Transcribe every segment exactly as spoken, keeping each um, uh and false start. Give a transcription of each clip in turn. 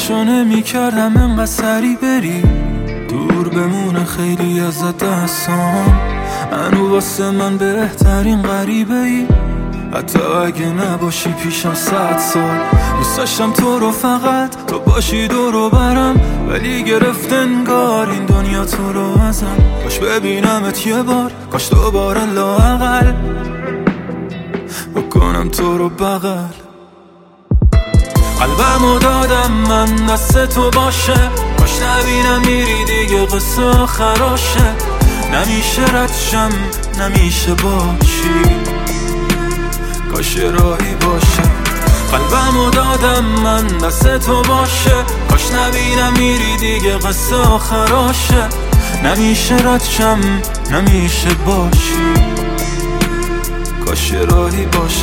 فکرشو نمی کردم انقدر سری بری دور بمونه خیلی ازت دستام. هنو واسه من بهترین غریبه ای، حتی اگه نباشی پیشم صد سال. دوست داشتم تو رو فقط تو باشی دورو برم، ولی گرفت انگار این دنیا تو رو ازم. کاش ببینمت یه بار، کاش دوباره لااقل بکنم تو رو بغل. قلبمو دادم من دست تو باشه، کاش نبینم میری دیگه قصه آخراشه. نمیشه ردشم نمیشه باشی، کاش راهی باشه. قلبمو دادم من دست تو باشه، کاش نبینم میری دیگه قصه آخراشه. نمیشه ردشم نمیشه باشی، کاش راهی باشه.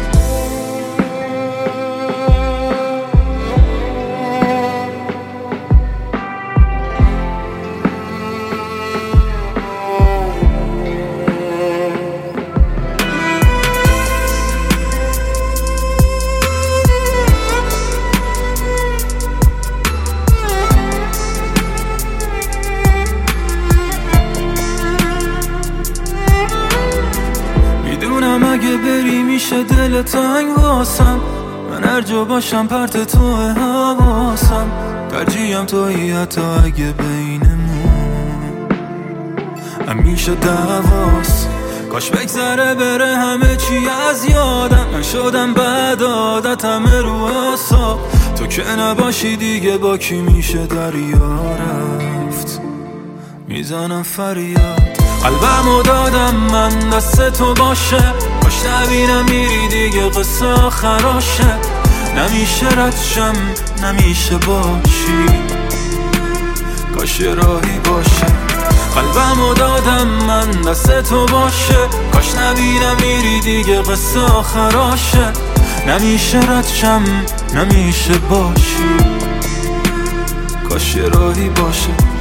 اگه بری میشه دل تنگ واسم، من هر جا باشم پرت تو حواسم. ترجیحم تویی حتی اگه بینمون همیشه دعواست. کاش بگذره بره همه چی از یادم، من شدم بد عادت همه رو اعصاب. تو که نباشی دیگه با کی میشه دریا رفت، میزنم فریاد. قلبمو دادم من دست تو باشه، کاش نبینم میری دیگه قصه آخراشه. نمیشه ردشم نمیشه باشی، کاش راهی باشه. قلبمو دادم من دست تو باشه، کاش نبینم میری دیگه قصه آخراشه. نمیشه ردشم نمیشه باشی، کاش راهی باشه.